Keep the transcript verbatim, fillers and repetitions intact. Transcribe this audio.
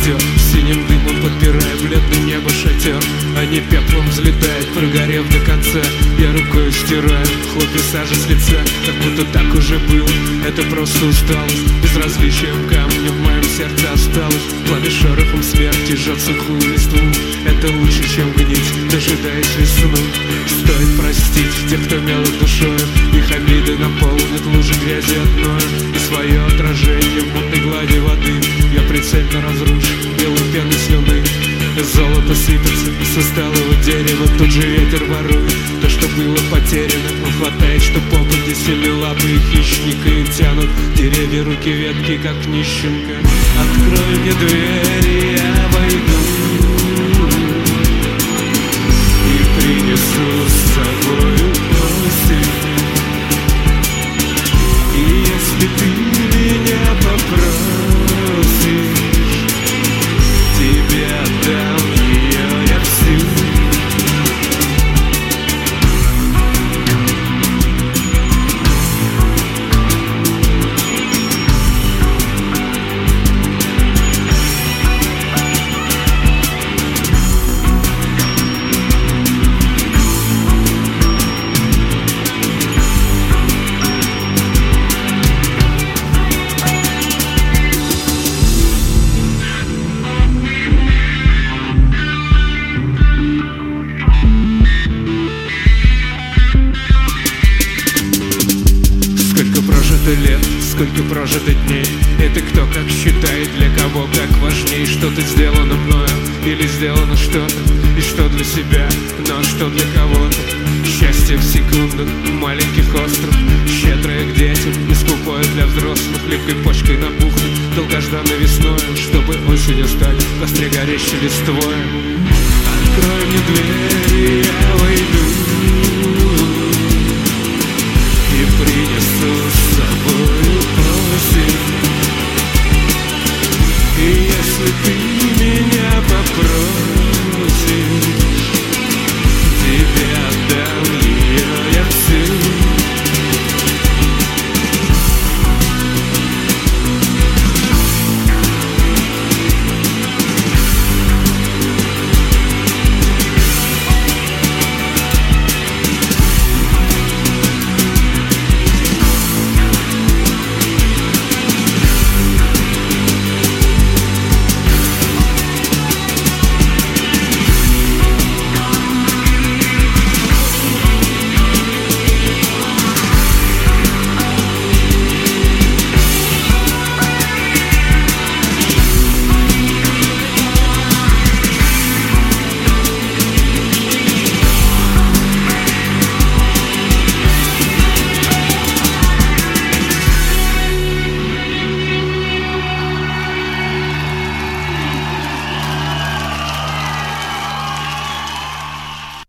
костер, синим дымом подпирая бледное небо шатер. Они пеплом взлетают, прогорев до конца. Я рукой стираю хлопья сажи с лица, как будто так уже было. Это просто усталость, безразличием камня в моем сердце осталось. Пламя шорохом смерти жжет сухую листву. Это лучше, чем гнить, дожидаясь весну. Стоит простить тех, кто мелок душою. Их обиды наполнят лужи грязи одной. И свое отражение в мутной глади воды я прицельно разрушу белой пеной слюны. Золото сыпется со сталого дерева, тут же ветер ворует то, что было потеряно. Но хватает, что попади сильные лапы и хищника, и тянут деревья, руки, ветки, как нищенка. Открой мне дверь, я войду и принесу с собою осень. И если ты меня попросишь, тебе отдам ее я всю. Лет, сколько прожито дней. Это кто как считает, для кого как важней. Что-то сделано мною или сделано что-то, и что для себя, но что для кого-то. Счастье в секундах, маленьких остров, щедрое к детям и скупое для взрослых. Липкой почкой набухнуть долгожданной весною, чтобы осенью стать костре горящей листвой.